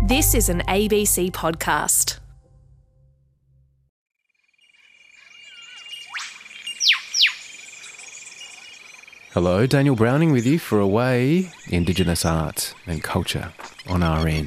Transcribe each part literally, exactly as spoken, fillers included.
This is an A B C podcast. Hello, Daniel Browning with you for Away, Indigenous Art and Culture on R N.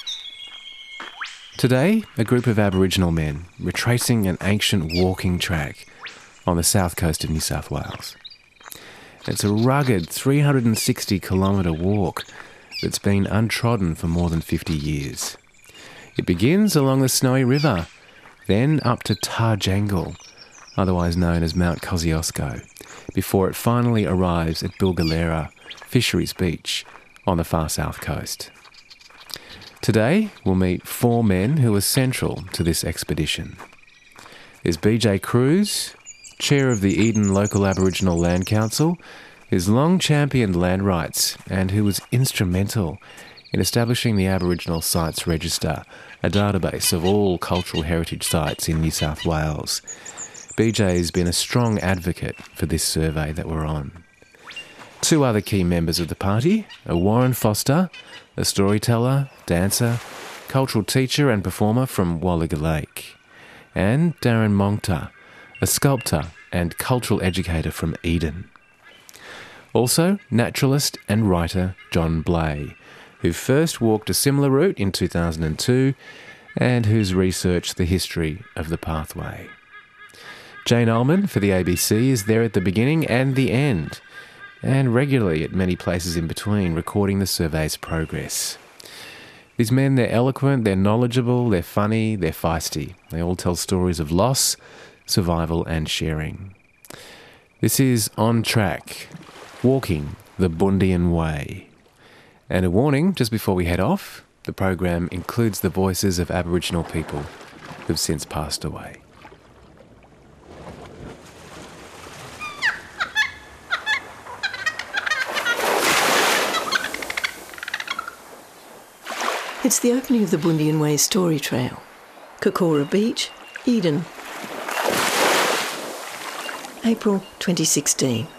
Today, a group of Aboriginal men retracing an ancient walking track on the south coast of New South Wales. It's a rugged three hundred sixty kilometre walk that's been untrodden for more than fifty years. It begins along the Snowy River, then up to Tarjangle, otherwise known as Mount Kosciuszko, before it finally arrives at Bilgalera Fisheries Beach on the far south coast. Today, we'll meet four men who are central to this expedition. There's B J Cruz, chair of the Eden Local Aboriginal Land Council, who's long championed land rights and who was instrumental in establishing the Aboriginal Sites Register, a database of all cultural heritage sites in New South Wales. B J has been a strong advocate for this survey that we're on. Two other key members of the party are Warren Foster, a storyteller, dancer, cultural teacher and performer from Wallaga Lake, and Darren Mongta, a sculptor and cultural educator from Eden. Also, naturalist and writer John Blay, who first walked a similar route in two thousand two and who's researched the history of the pathway. Jane Ullman for the A B C is there at the beginning and the end, and regularly at many places in between, recording the survey's progress. These men, they're eloquent, they're knowledgeable, they're funny, they're feisty. They all tell stories of loss, survival and sharing. This is On Track, Walking the Bundian Way. And a warning, just before we head off, the program includes the voices of Aboriginal people who've since passed away. It's the opening of the Bundian Way Story Trail. Kokora Beach, Eden. April twenty sixteen.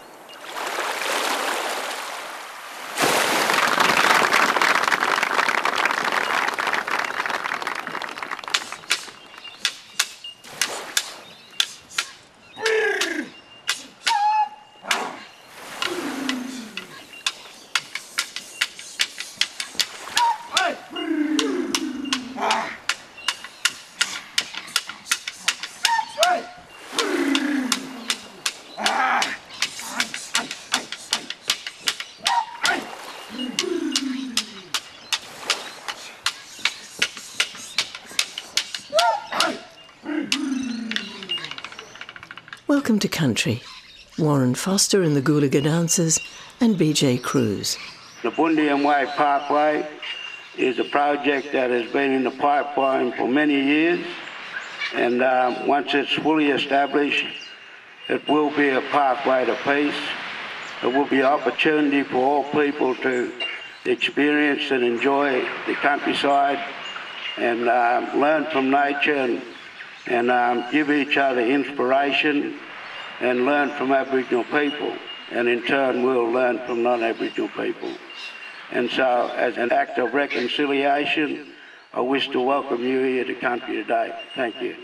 Welcome to Country. Warren Foster and the Goolaga Dancers and B J Cruz. The Bundian Way Pathway is a project that has been in the pipeline for many years, and um, once it's fully established, it will be a pathway to peace. It will be an opportunity for all people to experience and enjoy the countryside and um, learn from nature and, and um, give each other inspiration and learn from Aboriginal people, and in turn we'll learn from non-Aboriginal people. And so, as an act of reconciliation, I wish to welcome you here to Country today. Thank you.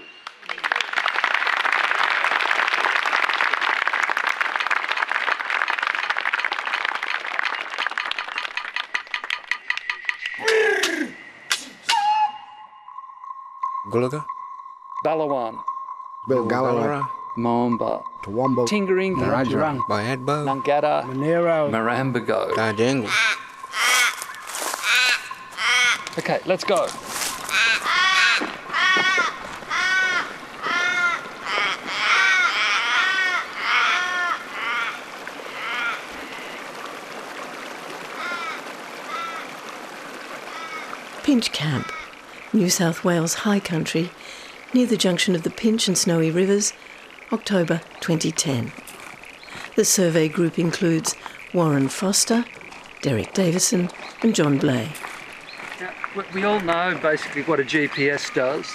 Goolaga, Balawan, Bilgalera, Moomba, Toowoomba, Tingering, Narajara, Bayadbo, Nangata, Monero, Marambago. Tarjangle. Okay, let's go. Pinch Camp, New South Wales High Country, near the junction of the Pinch and Snowy Rivers, October twenty ten. The survey group includes Warren Foster, Derek Davison and John Blay. Now, we all know basically what a G P S does.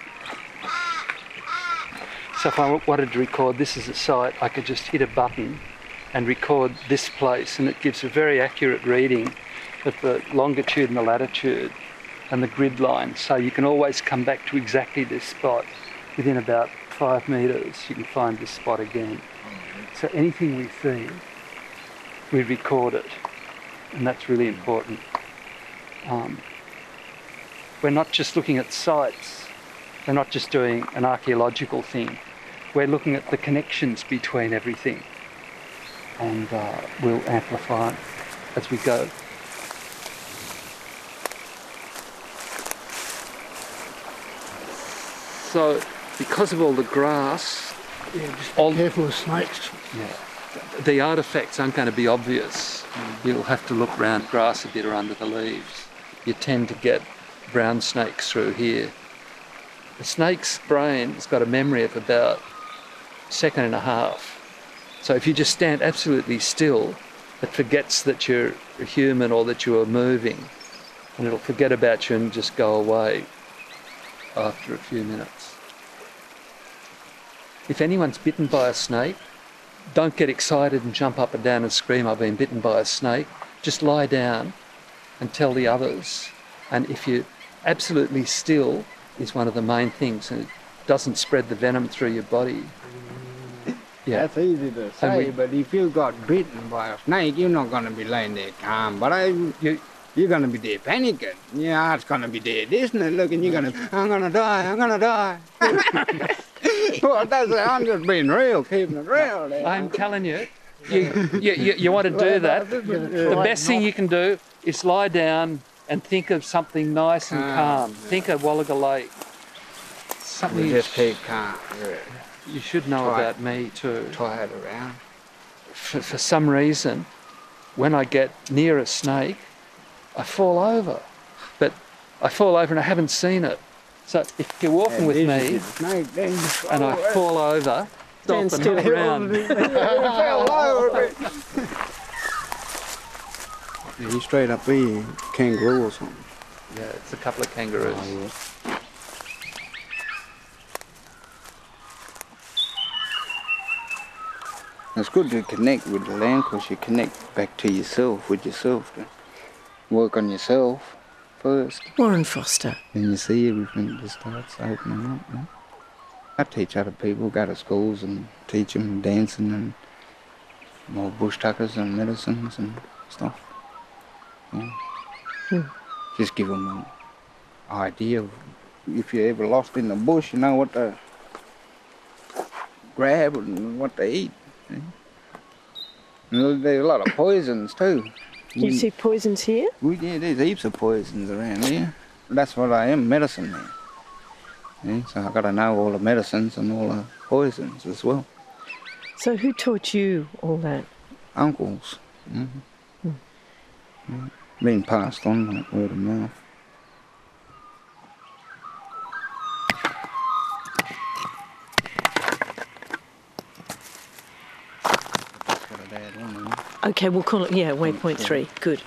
So if I wanted to record this as a site, I could just hit a button and record this place, and it gives a very accurate reading of the longitude and the latitude. and the grid line. So you can always come back to exactly this spot. Within about five metres, you can find this spot again. So anything we see, we record it, and that's really important. Um, we're not just looking at sites, we're not just doing an archaeological thing, we're looking at the connections between everything, and uh, we'll amplify it as we go. So, because of all the grass, Yeah, just all be careful of snakes. yeah, the artefacts aren't going to be obvious. You'll have to look round grass a bit or under the leaves. You tend to get brown snakes through here. The snake's brain has got a memory of about a second and a half. So if you just stand absolutely still, it forgets that you're a human or that you are moving, and it'll forget about you and just go away after a few minutes. If anyone's bitten by a snake, don't get excited and jump up and down and scream, "I've been bitten by a snake." Just lie down and tell the others. And if you're absolutely still is one of the main things, and it doesn't spread the venom through your body. Yeah. That's easy to say, we- but if you got bitten by a snake, you're not going to be laying there calm. But I, You, you're going to be there panicking. Your heart's going to be dead, isn't it? Looking, you're going to, I'm going to die, I'm going to die. Well, that's, I'm just being real, keeping it real. There. I'm telling you, you, you, you, you want to do that. The best thing you can do is lie down and think of something nice and Calm, calm. yeah. Think of Wallaga Lake. Something We you, just keep calm. Yeah. you should know Try- about me too. Tie it around. For, for some reason, when I get near a snake, I fall over. But I fall over and I haven't seen it. So if you're walking with And me this is the snake, then you and I fall fall over, Stand stop still. and look around. fell over. Yeah, you straight up there, kangaroo or something. Yeah, it's a couple of kangaroos. It's good to connect with the land because you connect back to yourself, with yourself. To work on yourself first. Warren Foster. Then you see everything just starts opening up. You know? I teach other people, go to schools and teach them dancing and more bush tuckers and medicines and stuff. Yeah. Hmm. Just give them an idea of if you're ever lost in the bush, you know what to grab and what to eat. Yeah. And there's a lot of poisons too. Do you see poisons here? Well, yeah, there's heaps of poisons around here. That's what I am, medicine man. Yeah, so I got to know all the medicines and all the poisons as well. So who taught you all that? Uncles. Mm-hmm. Mm. Yeah. Been passed on like word of mouth. Got a bad one, you know. Okay, we'll call it, yeah, waypoint three. Good.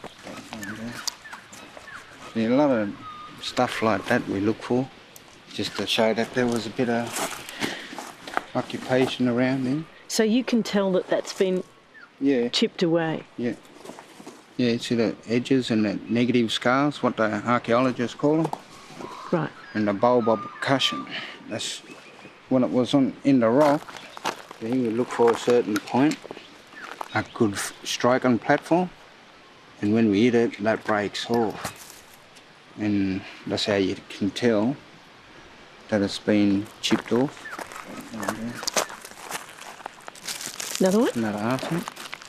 Yeah, a lot of stuff like that we look for, just to show that there was a bit of occupation around there. So you can tell that that's been Yeah, chipped away. yeah. Yeah, see the edges and the negative scars, what the archaeologists call them, Right. and the bulbar percussion. That's when it was on in the rock. Then you look for a certain point, a good f- striking platform, and when we hit it, that breaks off. And that's how you can tell that it's been chipped off. Another one? Another artery.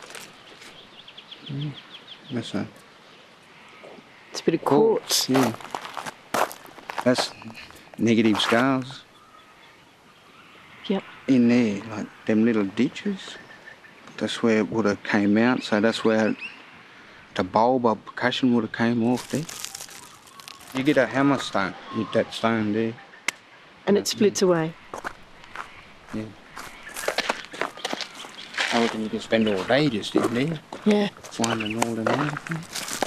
Mm. That's a It's a bit of quartz. quartz. Yeah. That's negative scars Yep. in there, like them little ditches. That's where it would have came out. So that's where the bulbar percussion would have came off there. You get a hammer stone, hit that stone there. And it splits away. Yeah. I reckon you can spend all day just in there, Yeah. finding all them artifacts.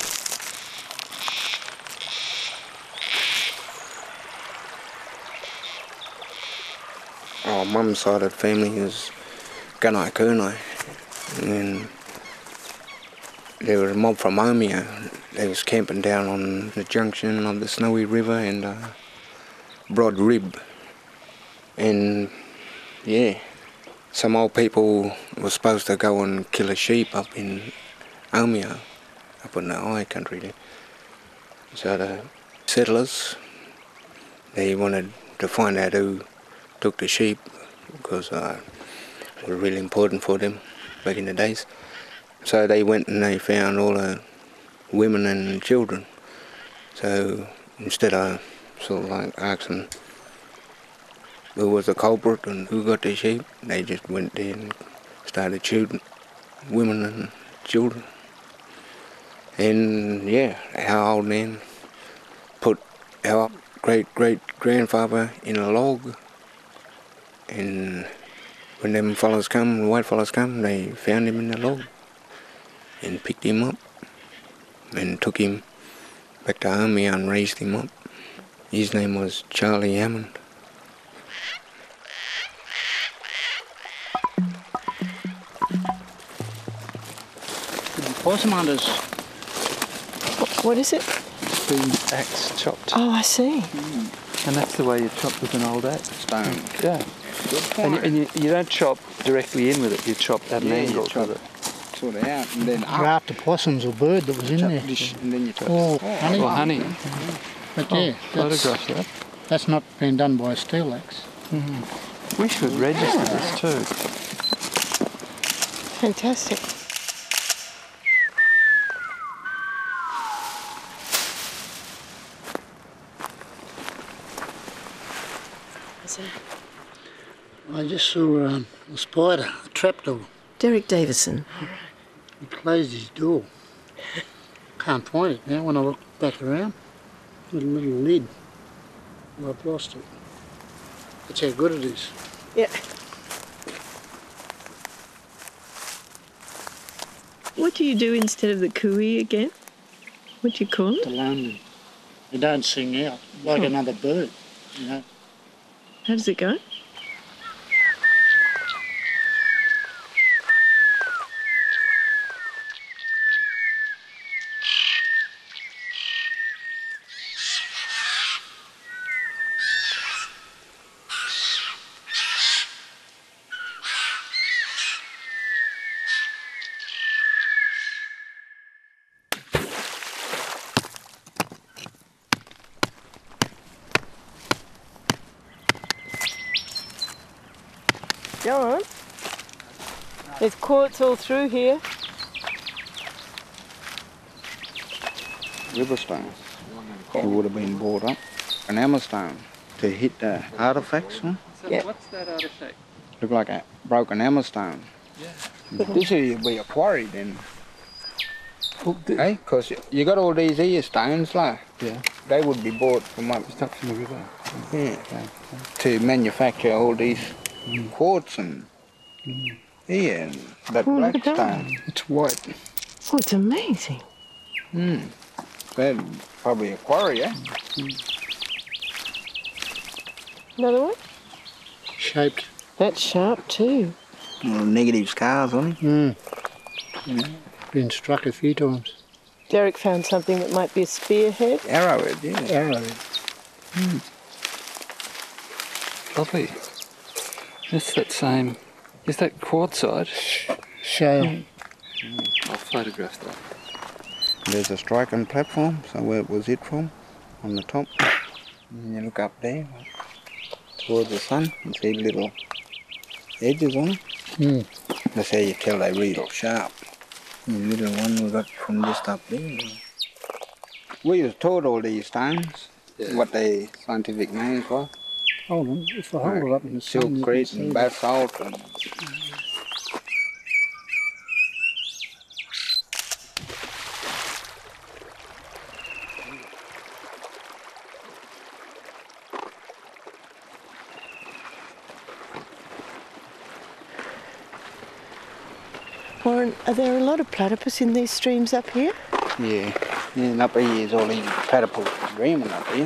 Our mum's side of the family is Gunai Kurnai, and there was a mob from Omeo They was camping down on the junction of the Snowy River and uh, Broad Rib. And yeah, some old people were supposed to go and kill a sheep up in Omeo, up in the high country there. So the settlers, they wanted to find out who took the sheep because uh, it was really important for them back in the days. So they went and they found all the women and children. So instead of sort of like asking who was the culprit and who got the sheep, they just went there and started shooting women and children. And yeah, our old man put our great-great-grandfather in a log, and when them fellas come, the white fellas come, they found him in the log and picked him up and took him back to Omeo and raised him up. His name was Charlie Hammond. Possum hunters. What is it? The axe chopped. Oh, I see. Mm. And that's the way you chop with an old axe. Stone. Yeah. And, you, and you, you don't chop directly in with it, you chop at an Yeah, angle you chop with it. Sort of out and then up. After possums or bird that was in Chop there. this, and then you chop Oh, this. honey. Or honey. But Oh, yeah, that's, photographs of that. that's not been done by a steel axe. Mm-hmm. We should register this too. Fantastic. I just saw um, a spider, a trapdoor. Derek Davison. He closed his door. Can't find it now when I look back around. With a little lid. Well, I've lost it. That's how good it is. Yeah. What do you do instead of the cooey again? What do you call it? The London. They don't sing out like Oh. another bird, you know. How does it go? Go on. There's quartz all through here. Riverstone. It would have been brought up. An hammerstone to hit the artifacts. Huh? So Yeah. what's that artifact? Look like a broken hammerstone. Yeah. This would be a quarry then. Well, the, Hey, because you got all these here stones, like, yeah. they would be bought from up Stuff from the river. yeah, to manufacture all these quartz and Mm. yeah, and that Oh, black look at that. stone. It's white. Oh, it's amazing. Hmm. That's probably a quarry, eh? Another one? Shaped. That's sharp too. Little negative scars on it. Mm. Been struck a few times. Derek found something that might be a spearhead. Arrowhead, yeah. Arrow. Lovely. It's that same. Is that quartzite? Shale. I'll photograph that. There's a striking platform, so where was it from? On the top. And you look up there towards the sun and see little edges on it. Mm. That's how you tell they're real sharp. The little one we got from just up there. We was taught all these stones, Yeah. what they scientific names were. Hold on, if I hold it up in the sun, you can Silkcrete see and it. basalt and Warren, are there a lot of platypus in these streams up here? yeah. Yeah, and up here is all these platypus dreaming up here.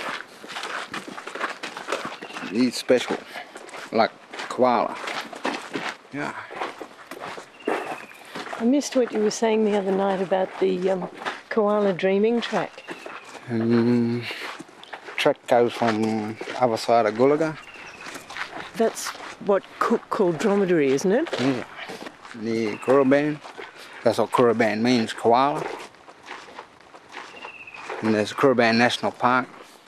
These special, like koala. Yeah. I missed what you were saying the other night about the um, koala dreaming track? Um, track goes from other side of Gulaga. That's what Cook called dromedary, isn't it? Yeah. The Cooraban. That's what Cooraban means, koala. And there's Cooraban National Park.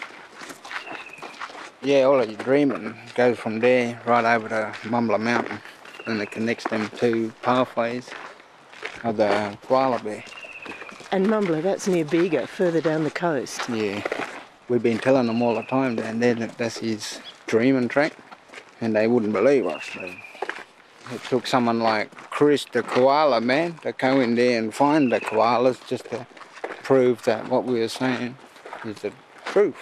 Yeah, all of your dreaming goes from there right over to Mumbler Mountain, and it connects them two pathways of the koala bear. And Mumbler, that's near Bega, further down the coast. Yeah, we've been telling them all the time down there that that's his dreaming track, and they wouldn't believe us. They, it took someone like Chris, the koala man, to go in there and find the koalas just to prove that what we were saying is the truth.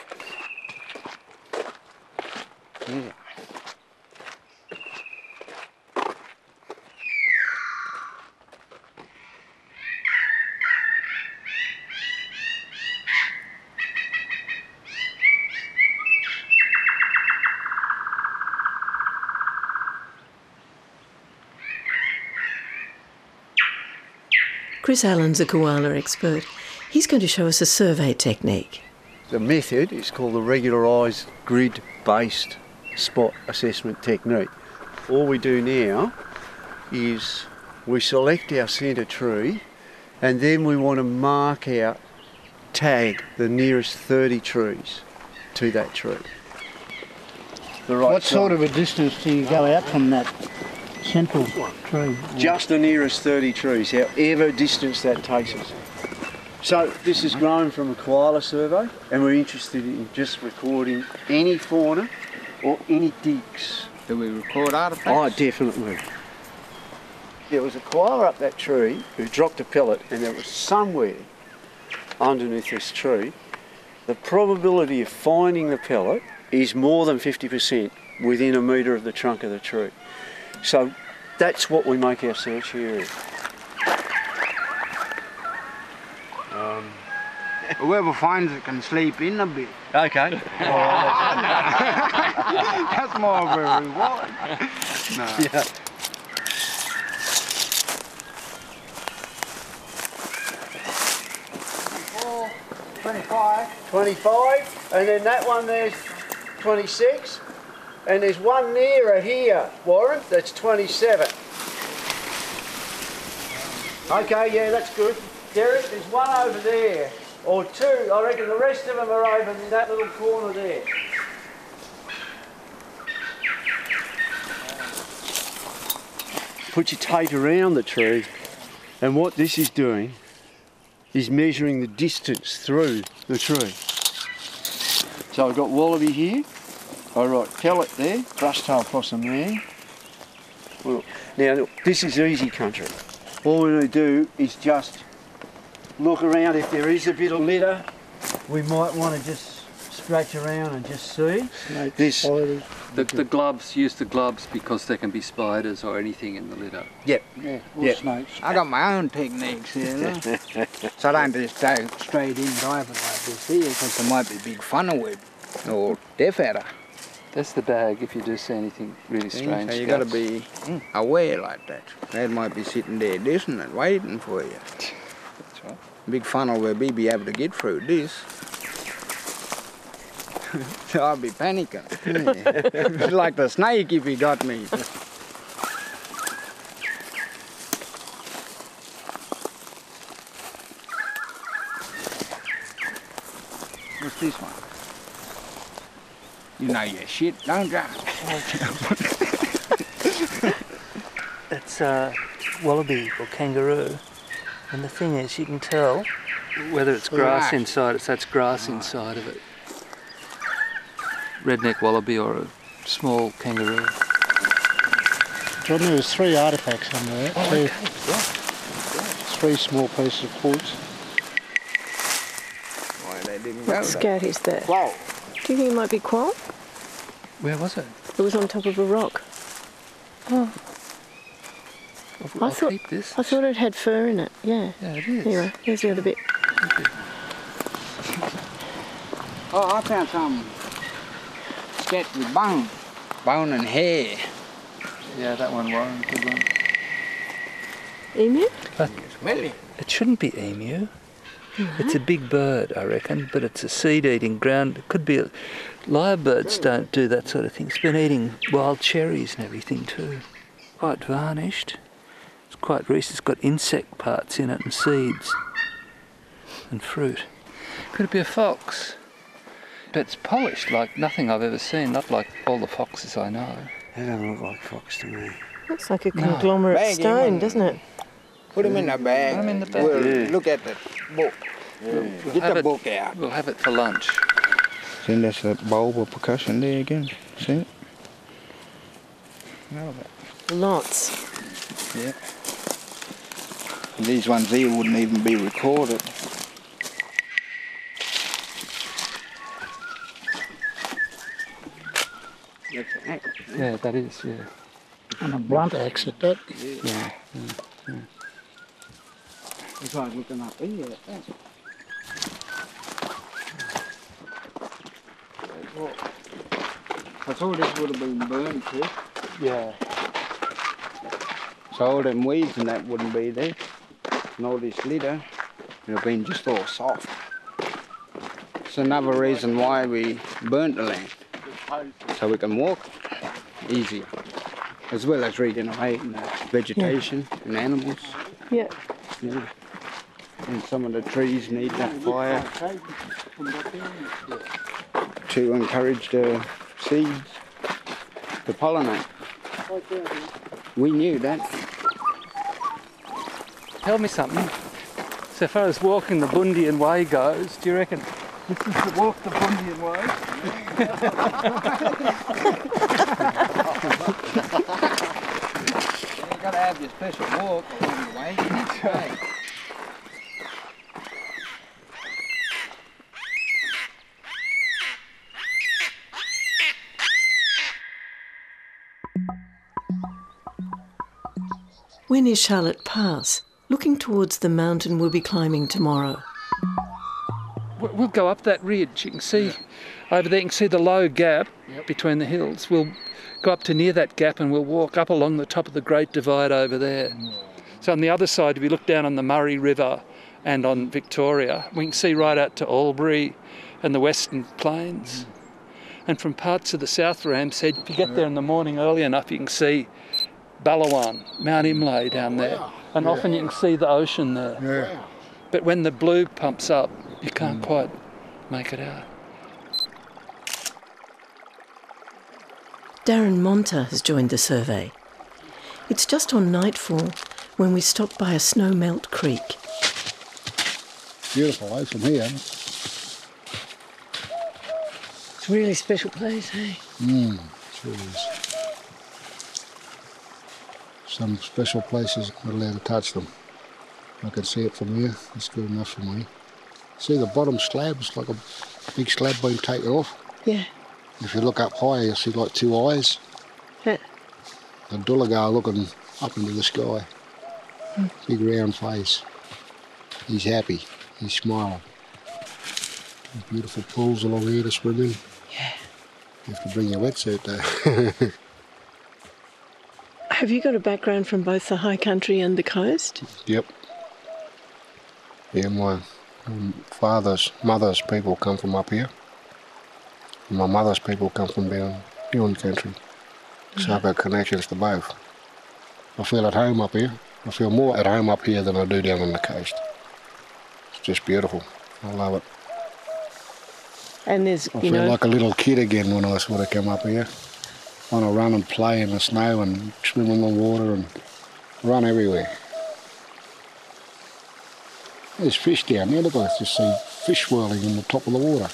Yeah. Chris Allen's a koala expert. He's going to show us a survey technique. The method is called the regularised grid-based spot assessment technique. All we do now is we select our centre tree, and then we want to mark out, tag the nearest thirty trees to that tree. The right What sort of a distance do you go out from that central tree? Just the nearest thirty trees, however distance that takes us. So this is grown from a koala survey, and we're interested in just recording any fauna or any digs. Do we record artifacts? Oh, definitely. There was a koala up that tree who dropped a pellet, and there was somewhere underneath this tree. The probability of finding the pellet is more than fifty percent within a metre of the trunk of the tree. So that's what we make our search area. Um, Whoever finds it can sleep in a bit. okay. That's more of a reward. No. Yeah. twenty-five. twenty-five, and then that one there's twenty-six, and there's one nearer here, Warren, that's twenty-seven. Okay, yeah, that's good. Derek, there's one over there, or two. I reckon the rest of them are over in that little corner there. Put your tape around the tree, and what this is doing is measuring the distance through the tree. So I've got wallaby here, I write pellet there, brush-tailed possum there. Well, now this is easy country. All we're going to do is just look around. If there is a bit of litter, we might want to just scratch around and just see. This. The, the gloves, use the gloves because there can be spiders or anything in the litter. Yep. Yeah, or Yep. snakes. I got my own techniques here, look. So I don't just go straight in diving like this here, because there might be big funnel web or death adder. That's the bag if you do see anything really strange. So you got to Scouts. be aware like that. That might be sitting there listening, waiting for you. That's right. Big funnel web, we be able to get through this. So I'll be panicking. It's like the snake if he got me. What's this one? You know your shit, don't you? It's uh, wallaby or kangaroo, and the thing is, you can tell Whether it's grass Right. inside it, so that's grass inside of it. Redneck wallaby or a small kangaroo. John, there was three artefacts on there. Oh, two, okay. Three small pieces of quartz. Why they didn't go What there? scout is that? Wow. Do you think it might be quoll? Where was it? It was on top of a rock. I'll, I I'll thought- keep this. I thought it had fur in it. Yeah. Yeah, it is. Anyway, here's the other bit. Oh, I found some sketch with bone. Bone and hair. Yeah, that one, Warren, good one. Emu? Smelly. it shouldn't be emu. It's a big bird, I reckon, but it's a seed-eating ground. It could be a... Lyrebirds don't do that sort of thing. It's been eating wild cherries and everything too. Quite varnished. It's quite recent. It's got insect parts in it and seeds and fruit. Could it be a fox? But it's polished like nothing I've ever seen, not like all the foxes I know. That doesn't look like fox to me. Looks like a No. conglomerate Bag him stone, in. doesn't it? Put him in the bag. Put him in the bag. We'll Yeah. look at the book. We'll Get have the it- book out. We'll have it for lunch. See, that's that bulb of percussion there again. See it? None of it. Lots. Yeah. These ones here wouldn't even be recorded. That's an axe. Yeah, that is, yeah. And a blunt axe at that. Yeah. That's why I was looking up here at that. I thought this would have been burned too. Yeah. So all them weeds and that wouldn't be there. And all this litter would have been just all soft. It's another reason why we burnt the land. So we can walk easier. As well as regenerating the vegetation and animals. Yeah. Yeah. And some of the trees need that fire to encourage the seeds to pollinate. We knew that. Tell me something. So far as walking the Bundian Way goes, do you reckon this is the walk the Bundian Way? You've got to have your special walk along the way. That's right. When is Charlotte Pass? Looking towards the mountain we'll be climbing tomorrow. We- We'll go up that ridge. You can see over there, you can see the low gap between the hills. We'll go up to near that gap and we'll walk up along the top of the Great Divide over there. So on the other side, if you look down on the Murray River and on Victoria, we can see right out to Albury and the Western Plains. And from parts of the South Ramshead, if you get there in the morning early enough, you can see Balawan, Mount Imlay down there. And often you can see the ocean there. Yeah. But when the blue pumps up, you can't quite make it out. Darren Monta has joined the survey. It's just on nightfall when we stop by a snow-melt creek. Beautiful, eh, from here. It's a really special place, eh? Mm, sure is. Some special places, not allowed to touch them. I can see it from here, it's good enough for me. See the bottom slab, it's like a big slab being taken off. Yeah. If you look up higher, you'll see like two eyes. Yeah. The Dullagar looking up into the sky. Mm. Big round face. He's happy, he's smiling. There's beautiful pools along here to swim in. Yeah. You have to bring your wetsuit though. Have you got a background from both the high country and the coast? Yep. Yeah, my um, father's, mother's people come from up here. And my mother's people come from down down country. So I've got connections to both. I feel at home up here. I feel more at home up here than I do down on the coast. It's just beautiful. I love it. And there's, I you feel know... like a little kid again when I sort of come up here. I want to run and play in the snow and swim in the water and run everywhere. There's fish down there. Look, I just see fish swirling in the top of the water.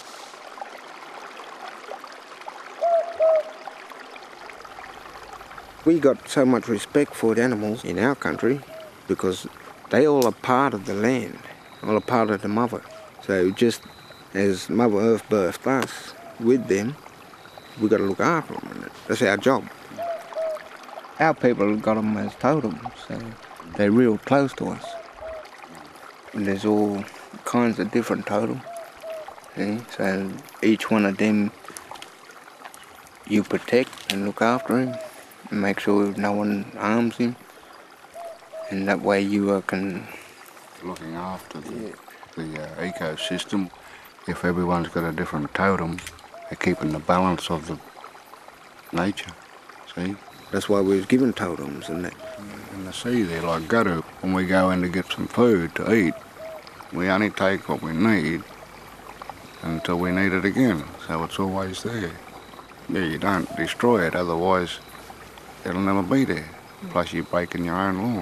We got so much respect for the animals in our country because they all are part of the land, all a part of the mother. So just as Mother Earth birthed us with them, we got to look after them. That's our job. Our people got them as totems, so they're real close to us. And there's all kinds of different totems. See? So each one of them you protect and look after him and make sure no one harms him. And that way you uh, can... Looking after them. Yeah, the uh, ecosystem. If everyone's got a different totem, they're keeping the balance of the nature, see? That's why we was given totems, isn't it? In the sea there, like Guru, when we go in to get some food to eat, we only take what we need until we need it again, so it's always there. Yeah, you don't destroy it, otherwise it'll never be there. Plus you're breaking your own law.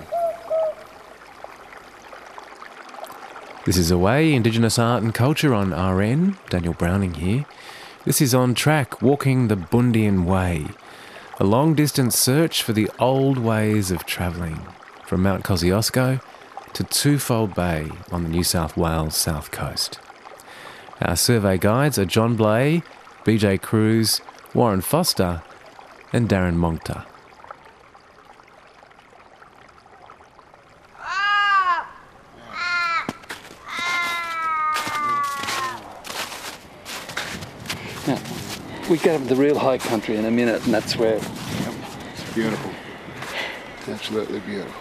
This is Away, Indigenous Art and Culture on R N. Daniel Browning here. This is On Track, Walking the Bundian Way, a long-distance search for the old ways of travelling from Mount Kosciuszko to Twofold Bay on the New South Wales south coast. Our survey guides are John Blay, B J Cruz, Warren Foster and Darren Moncta. Now, we get up to the real high country in a minute, and that's where... Yep. It's beautiful. Absolutely beautiful.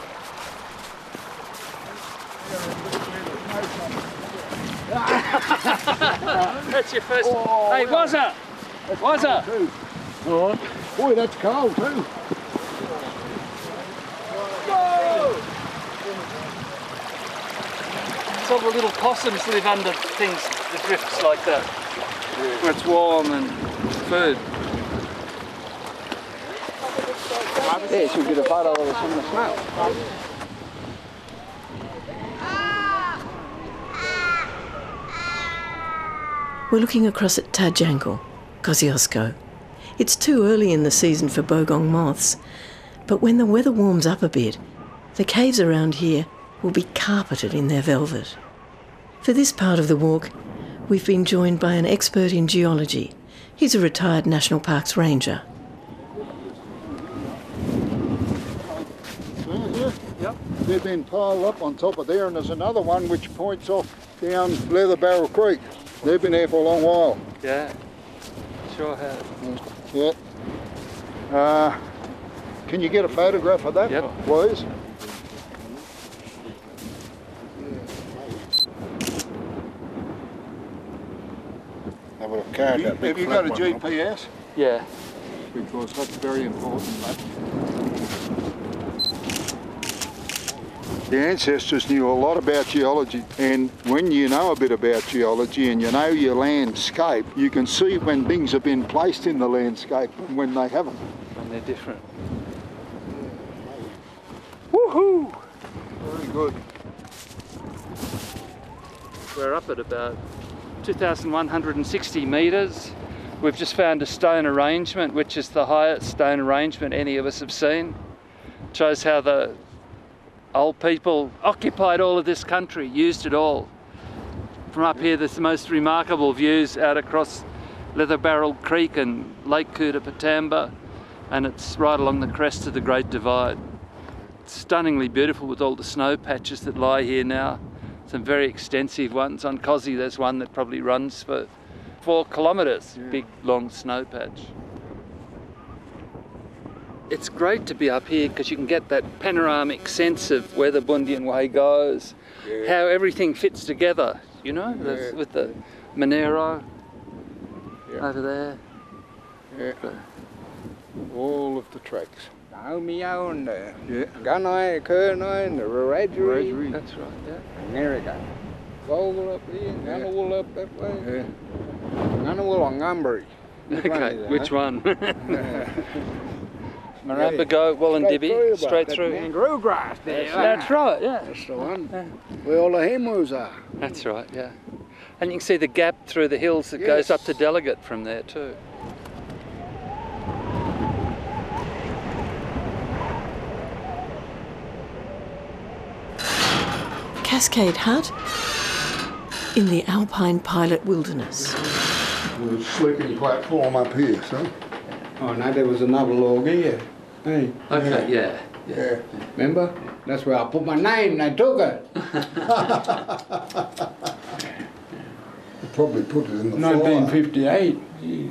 That's your first... Oh, hey, Wazza! Wazza! All right. Boy, that's cold too. Some of the little possums live under things, the drifts like that, yeah. Where it's warm and food. Yeah, so we get a photo of some of the snow. We're looking across at Tajangle, Kosciuszko. It's too early in the season for bogong moths, but when the weather warms up a bit, the caves around here will be carpeted in their velvet. For this part of the walk, we've been joined by an expert in geology. He's a retired National Parks ranger. Yep. They've been piled up on top of there, and there's another one which points off down Leather Barrel Creek. They've been there for a long while. Yeah, sure have. Yeah. Uh, can you get a photograph of that, yep. please? I would have carried that big Have you flat got a one G P S? up. Yeah. Because that's very important, mate. The ancestors knew a lot about geology, and when you know a bit about geology and you know your landscape, you can see when things have been placed in the landscape and when they haven't. When they're different. Woohoo! Very good. We're up at about two thousand one hundred sixty metres. We've just found a stone arrangement, which is the highest stone arrangement any of us have seen. It shows how the old people occupied all of this country, used it all. From up here, there's the most remarkable views out across Leather Barrel Creek and Lake Cootapatamba, and it's right along the crest of the Great Divide. It's stunningly beautiful with all the snow patches that lie here now. Some very extensive ones. On Kosci, there's one that probably runs for four kilometres, yeah. Big, long snow patch. It's great to be up here because you can get that panoramic sense of where the Bundian Way goes, yeah. How everything fits together, you know, yeah. With the Monero yeah. Over there. Yeah. But all of the tracks. Naumio and the Gunai, Kernai and the Wiradjuri. That's right, yeah. And there we go. Golden up here, Ngunnawal up that way. Yeah. Ngunnawal on Ngambri. Okay, which one? Maramba go, Wollondibby, straight through. Mangrove grass there. That's right, yeah. That's the one. Yeah. Where all the hemus are. That's right, yeah. And you can see the gap through the hills that yes. goes up to Delegate from there too. Cascade Hut in the Alpine Pilot Wilderness. There's a sleeping platform up here, so. Oh no, there was another log here. Hey. Okay, yeah. Yeah. yeah. Remember? That's where I put my name, they took it. They probably put it in the nineteen fifty-eight. Yeah.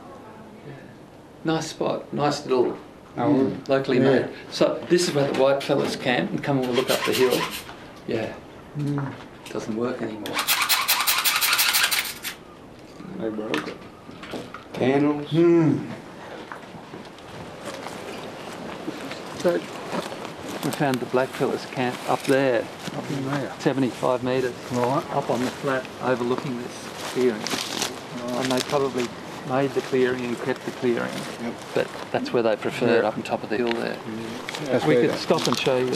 Nice spot, nice little, oh, locally yeah. made. So this is where the white fellas camp and come and look up the hill. Yeah. Mm. doesn't work anymore. They broke it. Panels. Hmm. So we found the blackfellas camp up there, Up in there. seventy-five metres, Right. up on the flat overlooking this clearing. And they probably made the clearing and kept the clearing. Yep. But that's where they prefer, Yeah. up on top of the hill there. That's We where could that- stop and show you.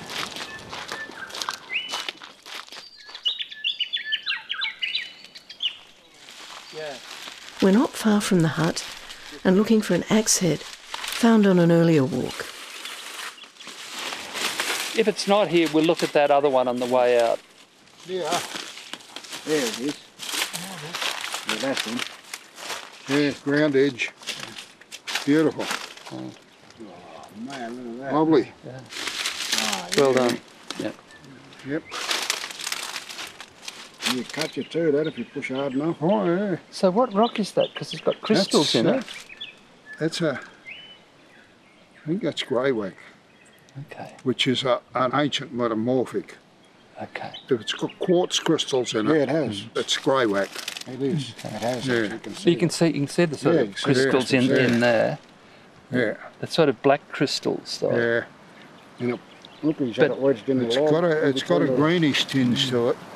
Yeah. We're not far from the hut and looking for an axe head found on an earlier walk. If it's not here, we'll look at that other one on the way out. Yeah. There it is. Yeah, that's it. Yeah, ground edge. Beautiful. Oh, man, look at that. Lovely. Yeah. Ah, Well yeah. done. Yeah. Yep. You cut your through that if you push hard enough. Oh, yeah. So what rock is that? Because it's got crystals That's, in uh, it. That's a, I think that's greywacke, Okay. which is a, an ancient metamorphic. Okay. If it's got quartz crystals in it, yeah, it has. It's greywacke. It is. It has. Yeah. You can see. You can see. You can see the sort Yeah, of you can see crystals the in, crystals, in there. Yeah. That sort of black crystals, though. Yeah. You know, Look, he's But had it wedged in the it's log. got a it's got a Between the- greenish tinge to it.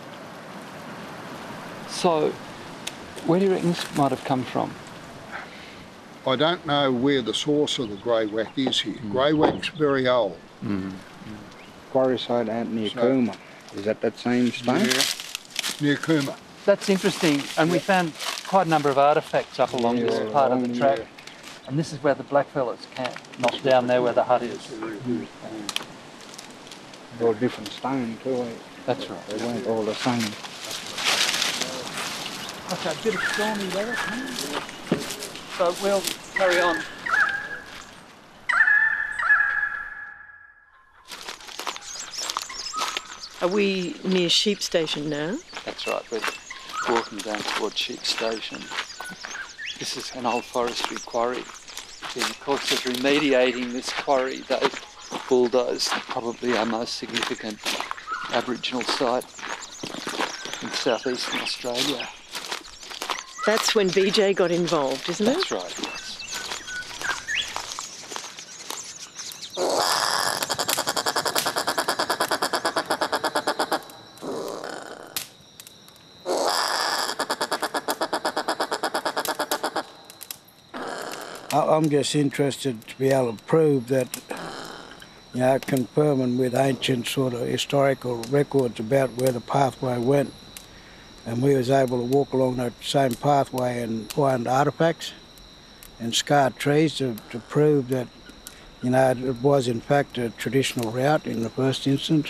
So, where do you reckon this might have come from? I don't know where the source of the greywacke is here. Mm. Greywacke's very old. Mm. Quarry site out near Cooma. Is that that same stone? Yeah, near Cooma. That's interesting, and we found quite a number of artefacts up along Yeah, this part of the along track. there. And this is where the blackfellas camp, not down there where the hut is. Mm. All different stone too. Eh? That's right. They weren't all the same. Okay, a bit of stormy weather. So we'll carry on. Are we near Sheep Station now? That's right, we're walking down towards Sheep Station. This is an old forestry quarry. In the course of remediating this quarry, they've bulldozed probably our most significant Aboriginal site in southeastern Australia. That's when B J got involved, isn't it? That's right, yes. I'm just interested to be able to prove that, you know, confirming with ancient sort of historical records about where the pathway went. And we was able to walk along that same pathway and find artefacts and scarred trees to, to prove that, you know, it was in fact a traditional route in the first instance.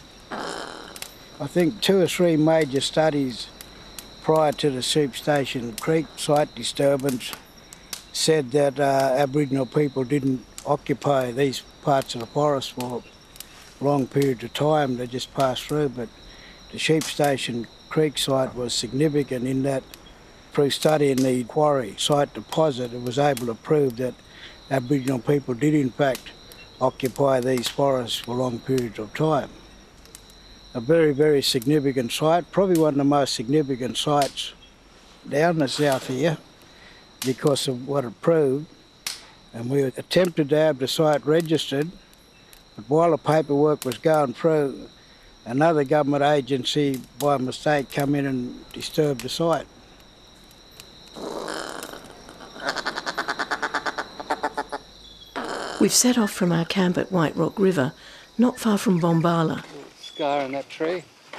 I think two or three major studies prior to the Sheep Station Creek site disturbance said that uh, Aboriginal people didn't occupy these parts of the forest for long periods of time. They just passed through, but the Sheep Station Creek site was significant in that through studying the quarry site deposit, it was able to prove that Aboriginal people did in fact occupy these forests for long periods of time. A very, very significant site, probably one of the most significant sites down the south here because of what it proved. And we attempted to have the site registered, but while the paperwork was going through, another government agency by mistake come in and disturbed the site. We've set off from our camp at White Rock River, not far from Bombala. Scar on that tree.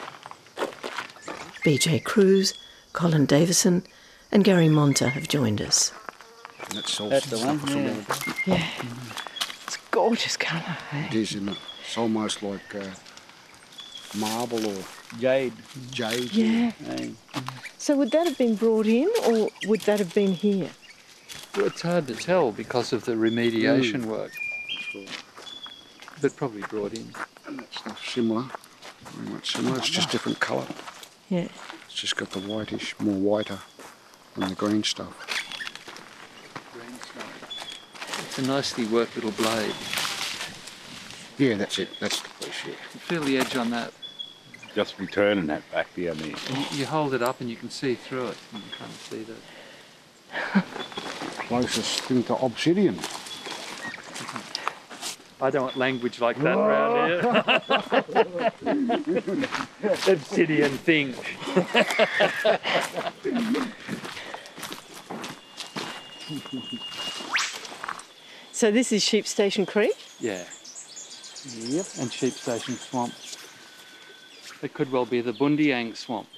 B J Cruz, Colin Davison and Gary Monta have joined us. That's, all That's the one, yeah. Yeah. It's a gorgeous colour, eh? It is, isn't it? It's almost like uh, marble or Jade. jade. Yeah. So would that have been brought in or would that have been here? Well, it's hard to tell because of the remediation Mm. work, That's right. but probably brought in. And that stuff's similar, very much similar. It's just different colour. Yeah. It's just got the whitish, more whiter than the green stuff. It's a nicely worked little blade. Yeah, that's it. That's the piece, yeah. You feel the edge on that. just returning that back down there. You, you hold it up and you can see through it. You can kind of see that. Closest thing to obsidian. I don't want language like that around here. Obsidian thing. So this is Sheep Station Creek? Yeah. Yep. And Sheep Station Swamp. It could well be the Bundiang Swamp.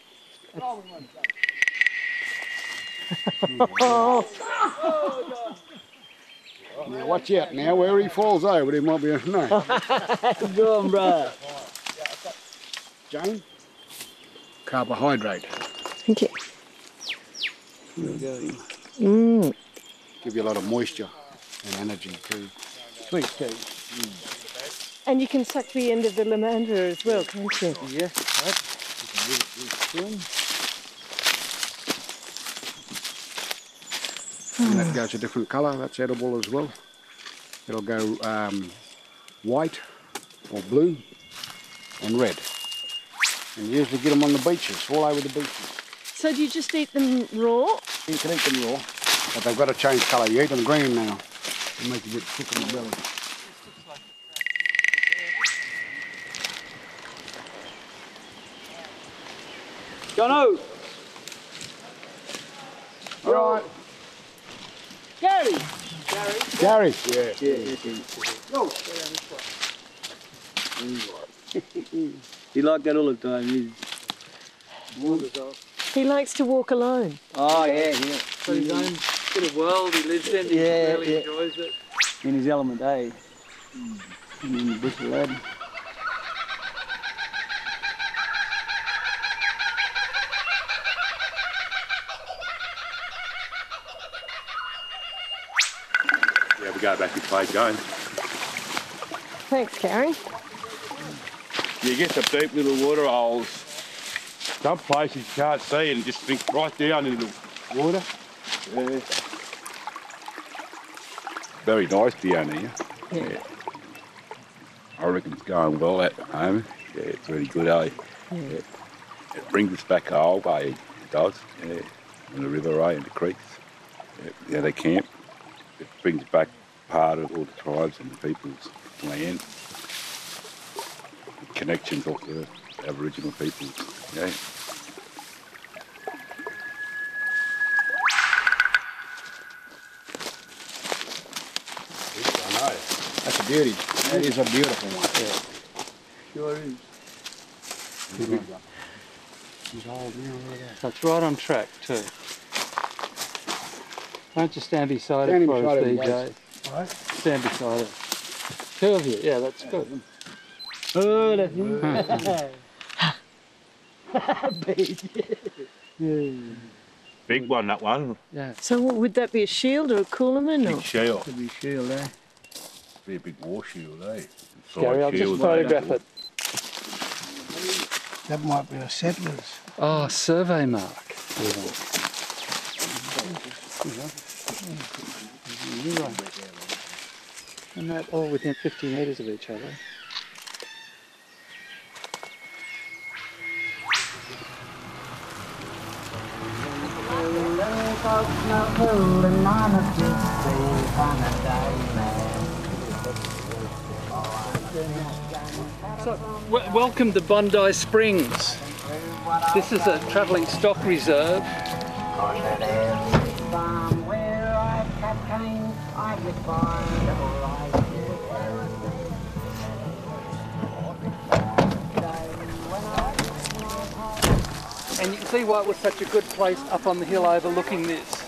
Oh. Now watch out now, where he falls over, there might be a snake. Go on, bro. Jane? Carbohydrate. Thank you. There you go. Mm. Give you a lot of moisture and energy too. Sweet too. Mm. And you can suck the end of the lamandra as well, can't you? Yeah, right. You can give it this spoon. And that goes a different colour, that's edible as well. It'll go um, white or blue and red. And you usually get them on the beaches, all over the beaches. So do you just eat them raw? You can eat them raw, but they've got to change colour. You eat them green now, they make you a bit sick in the belly. Jono! All right. Gary! Gary? Gary? Yeah. Yeah. No. He like that all the time. He's... He likes to walk alone. Oh, yeah, yeah. So his own sort of world he lives in, he Yeah, really yeah. enjoys it. In his element, eh? Mm. In the bush lad. Yeah, we go back and play going. Thanks, Gary. You get the deep little water holes. Some places you can't see and just sink right down into the water. Yeah. Very nice down here. Yeah. Yeah. I reckon it's going well at the moment. Yeah, it's really good, eh? Yeah. Yeah. It brings us back a whole way, it does. Yeah. On the river, eh, and the creeks. Yeah, yeah, they camp. It brings back part of all the tribes and the people's land. Connections of the Aboriginal peoples. Yeah. I know. That's a beauty. That is a beautiful one. Yeah. Sure is. He's old now, look at that. That's right on track too. Don't just stand beside Stand it for beside us, it, D J. Right. Stand beside it. Two of you, yeah, that's good. Oh, that's him. Big one, that one. Yeah. So what, would that be a shield or a Coolaman? Big Or? shield. Could be shield, eh? Be a big war shield, eh? Gary, I'll just photograph it. That might be a settler's. Oh, survey mark. And that all within fifty metres of each other. So, w welcome to Bondi Springs. This is a travelling stock reserve. And you can see why it was such a good place up on the hill overlooking this.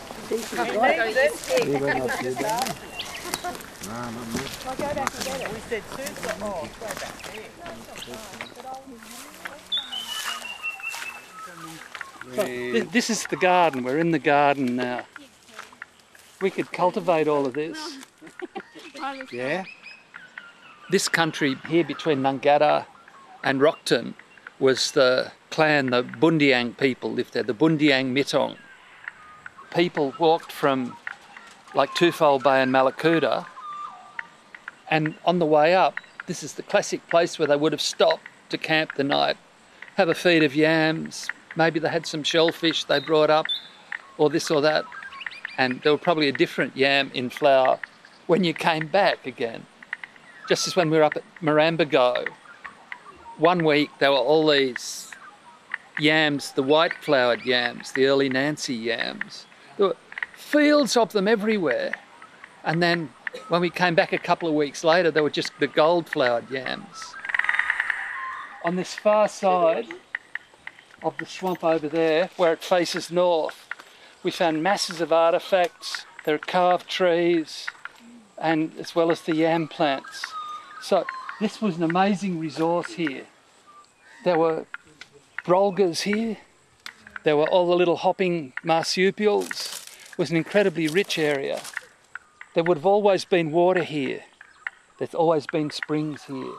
So, th this is the garden. We're in the garden now. We could cultivate all of this. Yeah? This country here between Nungatta and Rockton was the clan, the Bundiang people lived there, the Bundiang Mitong. People walked from like Twofold Bay and Malakuta, and on the way up, this is the classic place where they would have stopped to camp the night, have a feed of yams. Maybe they had some shellfish they brought up, or this or that. And there were probably a different yam in flower when you came back again. Just as when we were up at Marambago, one week there were all these yams, the white-flowered yams, the early Nancy yams. There were fields of them everywhere. And then when we came back a couple of weeks later, they were just the gold-flowered yams. On this far side of the swamp over there, where it faces north, we found masses of artefacts. There are carved trees, and as well as the yam plants. So this was an amazing resource here. There were brolgas here. There were all the little hopping marsupials. It was an incredibly rich area. There would have always been water here. There's always been springs here.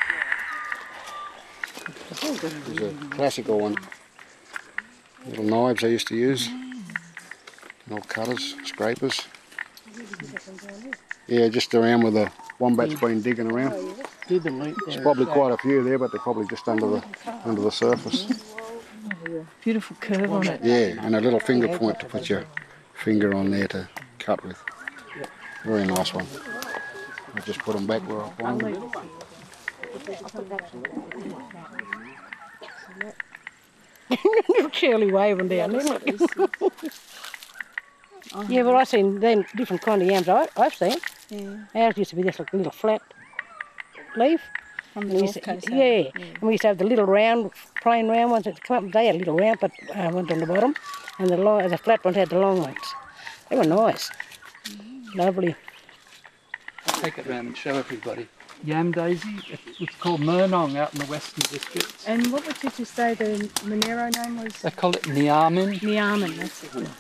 There's a classical one. Little knives they used to use. Little cutters, scrapers. Yeah, just around where the wombat's been digging around. There's probably quite a few there, but they're probably just under the under the surface. Beautiful curve on it. Yeah, and a little finger point to put your finger on there to cut with. Very nice one. I'll just put them back where I found them. Little Shirley waving down there. Yeah, well, I've seen them different kind of yams I, I've seen. Yeah. Ours used to be just like a little flat leaf. From the north coast. Yeah. yeah, and we used to have the little round, plain round ones that come up. They had a little round, but uh, went on the bottom, and the long, the flat ones had the long ones. They were nice, mm-hmm. Lovely. I'll take it round and show everybody. Yam daisy, it's called Murnong out in the Western Districts. And what would you just say the Monero name was? They call it Niamin. Niamin, that's it. Yeah.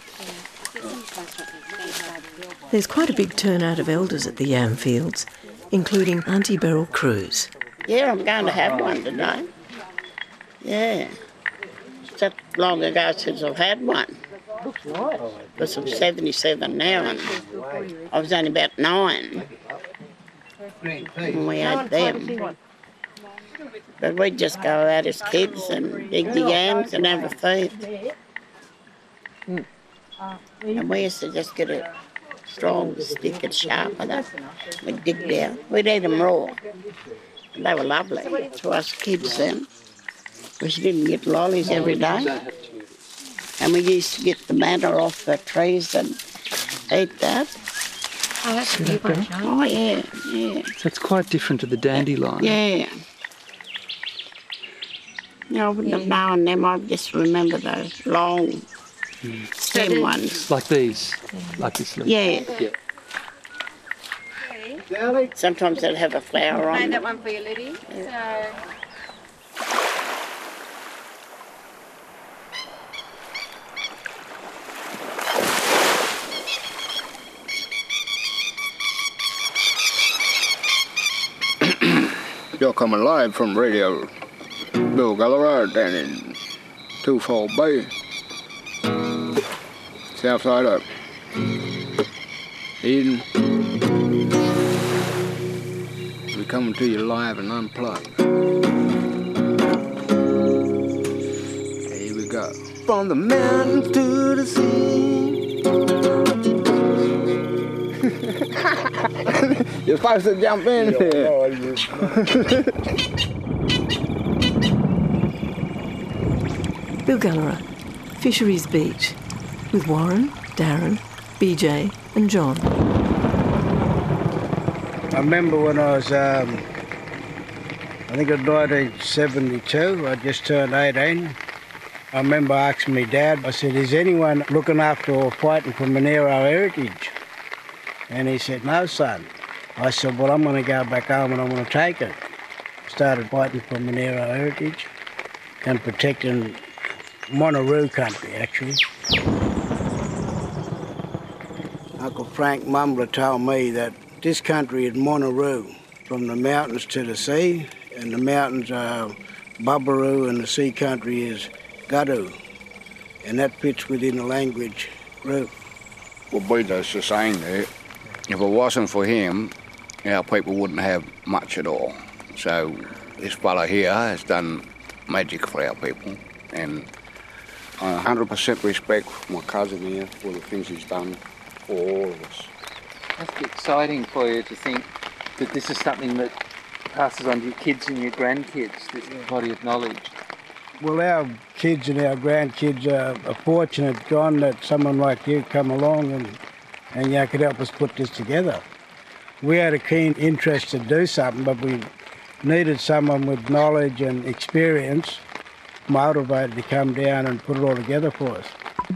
There's quite a big turnout of elders at the yam fields, including Auntie Beryl Cruz. Yeah, I'm going to have one today. Yeah. It's that long ago since I've had one. Looks nice. Because I'm seventy-seven now and I was only about nine when we had them. But we'd just go out as kids and dig the yams and have a feed. Mm. And we used to just get a strong stick and sharpen it. We'd dig down. We'd eat them raw. And they were lovely to us kids then. We didn't get lollies every day. And we used to get the matter off the trees and eat that. Oh, that's a good one. Oh, yeah, yeah. So it's quite different to the dandelion. Yeah. You know, I wouldn't have known them. I just remember those long mm. stem ones. Like these? Like this leaf? Yeah. yeah. Sometimes they'd have a flower on. I made that one for you, Liddy. Yeah. So... You're coming live from Radio Bill Gulliver down in Twofold Bay, south side of Eden. We're coming to you live and unplugged. Here we go. From the mountains to the sea. You're supposed to jump in here. Bill Gulliver, Fisheries Beach, with Warren, Darren, B J and John. I remember when I was, um, I think it was nineteen seventy-two, I just turned eighteen. I remember asking my dad, I said, is anyone looking after or fighting for Monero heritage? And he said, no, son. I said, well, I'm going to go back home and I'm going to take it. Started fighting for Monero heritage and protecting Monaroo country, actually. Uncle Frank Mumbler told me that this country is Monaroo, from the mountains to the sea, and the mountains are Bubbaroo and the sea country is Gadu, and that fits within the language group. Well, Bedo's just saying that if it wasn't for him, our people wouldn't have much at all. So this fella here has done magic for our people, and I one hundred percent respect my cousin here for the things he's done for all of us. Must be exciting for you to think that this is something that passes on to your kids and your grandkids, this body of knowledge. Well, our kids and our grandkids are, are fortunate, John, that someone like you come along and, and you know, could help us put this together. We had a keen interest to do something, but we needed someone with knowledge and experience, motivated to come down and put it all together for us.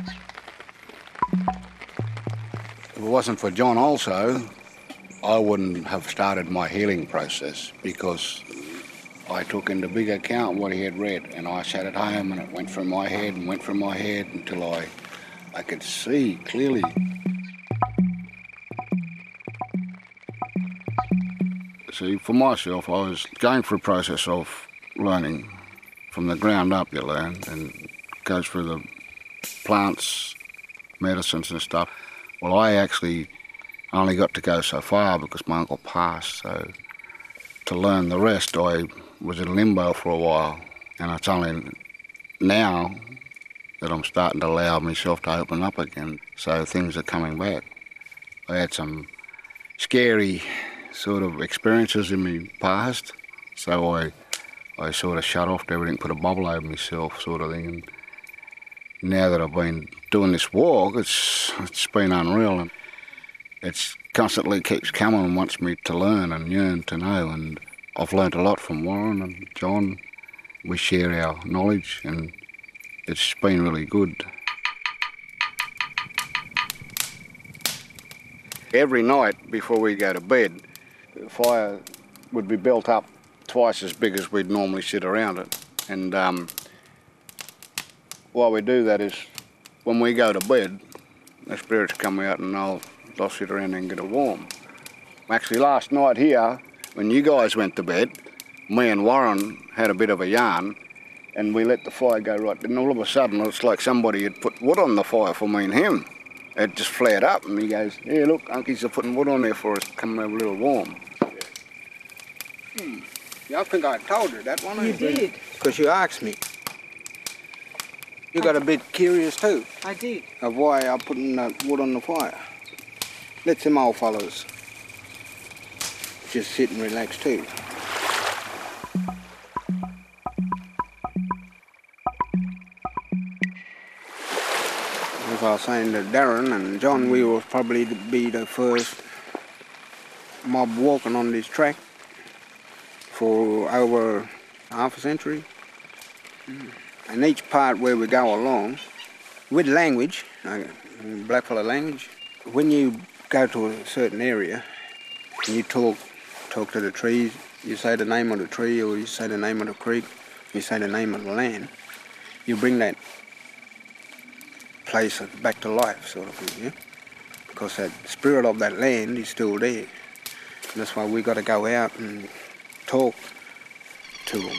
If it wasn't for John also, I wouldn't have started my healing process, because I took into big account what he had read, and I sat at home and it went through my head and went through my head until I, I could see clearly. See, for myself, I was going through a process of learning. From the ground up you learn, and it goes through the plants, medicines and stuff. Well, I actually only got to go so far because my uncle passed, so to learn the rest I was in limbo for a while, and it's only now that I'm starting to allow myself to open up again, so things are coming back. I had some scary sort of experiences in my past, so I I sort of shut off everything, put a bubble over myself sort of thing, and now that I've been doing this walk, it's it's been unreal, and it's constantly keeps coming and wants me to learn and yearn to know, and I've learnt a lot from Warren and John. We share our knowledge and it's been really good. Every night before we go to bed, the fire would be built up twice as big as we'd normally sit around it. And um, why we do that is when we go to bed, the spirits come out and they'll, they'll sit around and get it warm. Actually, last night here, when you guys went to bed, me and Warren had a bit of a yarn and we let the fire go right, and all of a sudden it's like somebody had put wood on the fire for me and him. It just flared up and he goes, "Yeah, look, Unkies are putting wood on there for us to come over a little warm." Hmm. Yeah, I think I told her that one. You did. Because you asked me. You got a bit curious too. I did. Of why I'm putting that wood on the fire. Let them old fellows just sit and relax too. As I was saying to Darren and John, we will probably be the first mob walking on this track for over half a century. And each part where we go along, with language, uh, blackfella language, when you go to a certain area and you talk, talk to the trees, you say the name of the tree or you say the name of the creek, you say the name of the land, you bring that place back to life, sort of thing, yeah? Because that spirit of that land is still there. And that's why we got to go out and talk to them.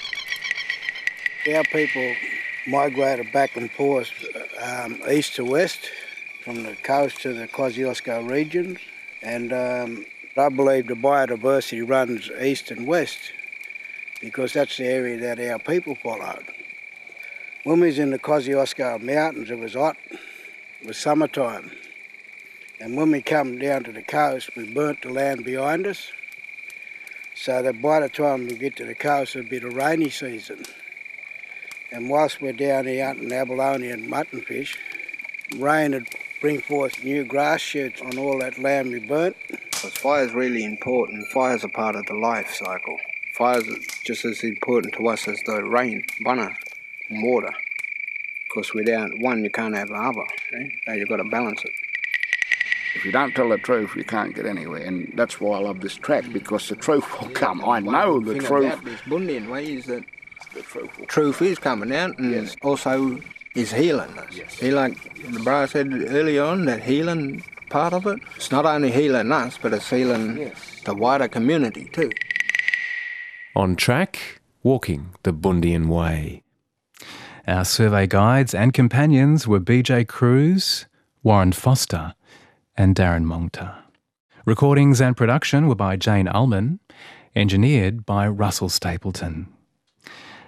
Our people migrated back and forth um, east to west, from the coast to the Kosciuszko regions, and um, I believe the biodiversity runs east and west because that's the area that our people followed. When we was in the Kosciuszko Mountains, it was hot, it was summertime, and when we come down to the coast, we burnt the land behind us, so that by the time we get to the coast, it'd be the rainy season. And whilst we're down here hunting abalone and muttonfish, rain would bring forth new grass shoots on all that land we burnt. Because fire's really important. Fire's a part of the life cycle. Fire's just as important to us as the rain, bunna, and water. Because without one, you can't have the other. Okay? So you've got to balance it. If you don't tell the truth, you can't get anywhere, and that's why I love this track, because the truth will come. I know the thing truth. About this Bundian way is that the truth, truth is coming out, and yes. Also is healing us. Yes. He, like the brother said earlier on, that healing part of it, it's not only healing us, but it's healing yes. the wider community too. On track, walking the Bundian way. Our survey guides and companions were B J Cruz, Warren Foster and Darren Mongta. Recordings and production were by Jane Ullman, engineered by Russell Stapleton.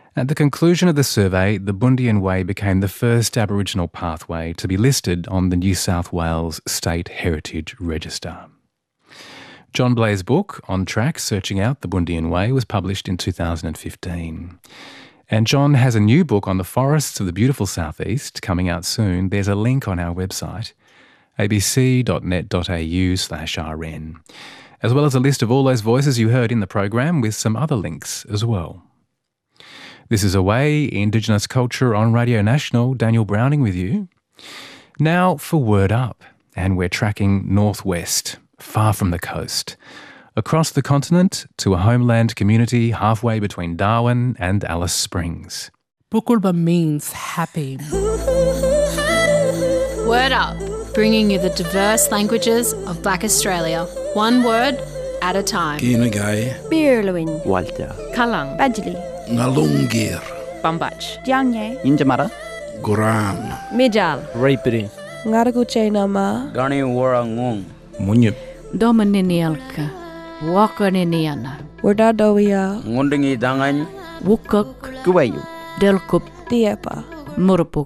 At the conclusion of the survey, the Bundian Way became the first Aboriginal pathway to be listed on the New South Wales State Heritage Register. John Blair's book, On Track, Searching Out the Bundian Way, was published in two thousand fifteen. And John has a new book on the forests of the beautiful southeast coming out soon. There's a link on our website, abc.net.au slash rn, as well as a list of all those voices you heard in the program with some other links as well. This is Away, Indigenous Culture on Radio National. Daniel Browning with you. Now for Word Up, and we're tracking northwest, far from the coast, across the continent to a homeland community halfway between Darwin and Alice Springs. Pukulba means happy. Word Up, bringing you the diverse languages of Black Australia, one word at a time. Kinagai, Birluin, Walter, Kalang, Badjili, Ngalungir, Bambach, Jiangye, Injamara, Guram, Mijal, Raipiri, Ngaraguche Nama, Gani Warangung, Munyip, Domaninialka, Wakaniniana, Wardadowia, Ngundingi Dangan, Wukuk, Kuwayu, Delkup, Diepa, Murupuk.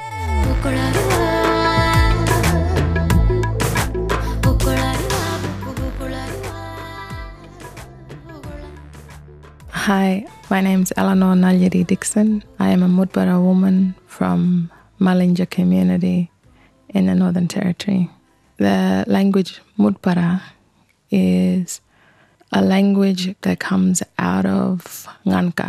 Hi, my name's Eleanor Nalyeri Dixon. I am a Mudbara woman from Malinja community in the Northern Territory. The language Mudbara is a language that comes out of Nganka.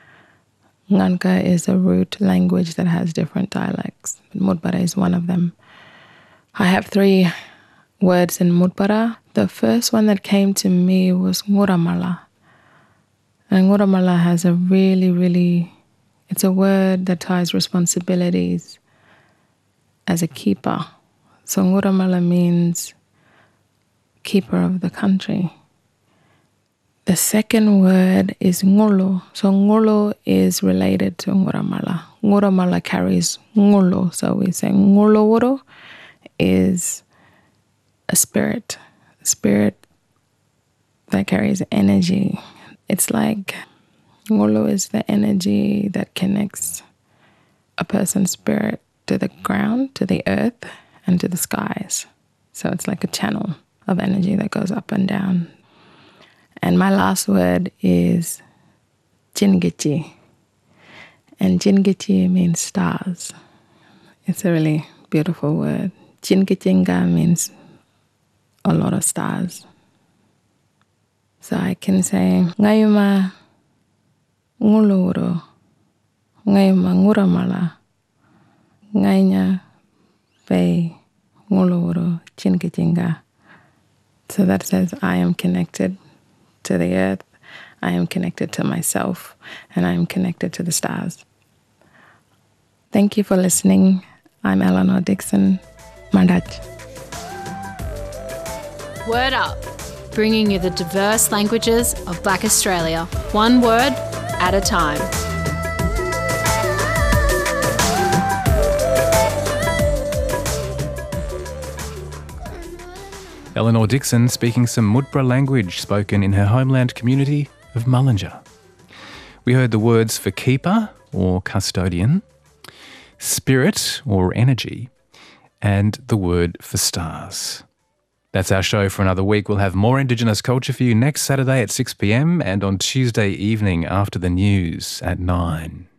Nganka is a root language that has different dialects. Mudbara is one of them. I have three words in Mudbara. The first one that came to me was Nguramala. And Nguramala has a really, really, it's a word that ties responsibilities as a keeper. So Nguramala means keeper of the country. The second word is Ngolo. So Ngolo is related to Nguramala. Nguramala carries Ngolo. So we say Ngoloworo is a spirit, a spirit that carries energy. It's like Ngolo is the energy that connects a person's spirit to the ground, to the earth, and to the skies. So it's like a channel of energy that goes up and down. And my last word is Jingichi. And Jingichi means stars. It's a really beautiful word. Jingichinga means a lot of stars. So I can say, Ngayuma Nguluro, Ngayuma Nguramala, Ngaynya Bay Nguluro Chinkichinga. So that says I am connected to the earth, I am connected to myself, and I am connected to the stars. Thank you for listening. I'm Eleanor Dixon. Mandach. Word Up, bringing you the diverse languages of Black Australia, one word at a time. Eleanor Dixon speaking some Mudbara language spoken in her homeland community of Mullinja. We heard the words for keeper or custodian, spirit or energy, and the word for stars. That's our show for another week. We'll have more Indigenous culture for you next Saturday at six p m and on Tuesday evening after the news at nine.